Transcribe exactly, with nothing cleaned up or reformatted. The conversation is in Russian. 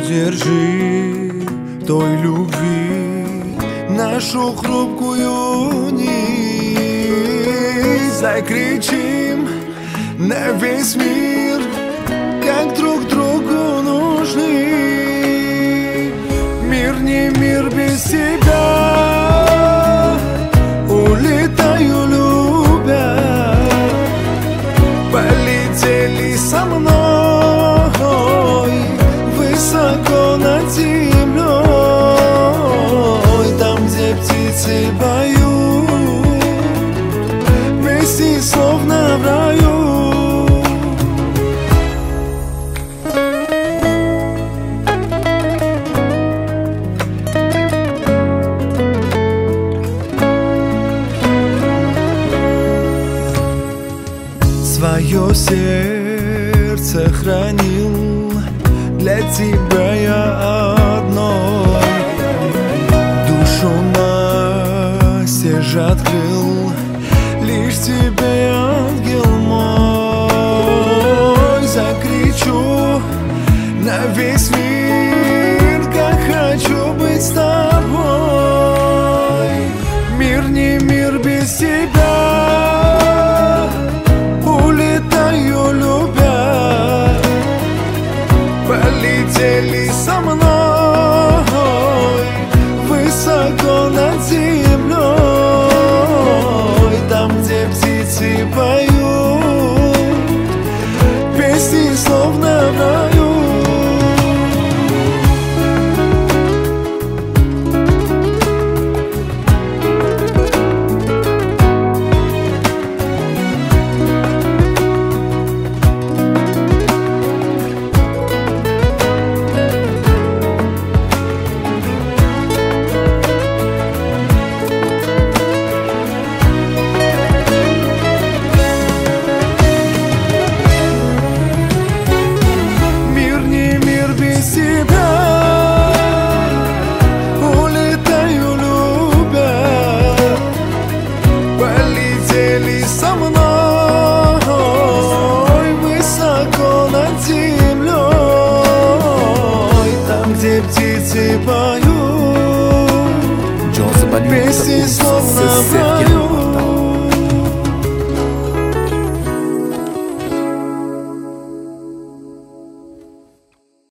Удержи той любви нашу хрупкую нить. Закричим на весь мир, как друг другу нужны. Мир не мир без тебя. Улетаю, любя. Полетели со мной высоко над землей, там, где птицы поют, вместе словно в раю. Свое сердце хранил для тебя я одной. Душу настежь открыл лишь тебе, ангел мой. Закричу на весь мир, как хочу быть с тобой. Мир не мир без тебя. Улетаю, любя. Полетели со мной высоко над землей, там, где птицы поют, песни словно в раю. Улетаю, любя. Полетели со мной высоко над землей, там, где птицы поют, песни словно в раю.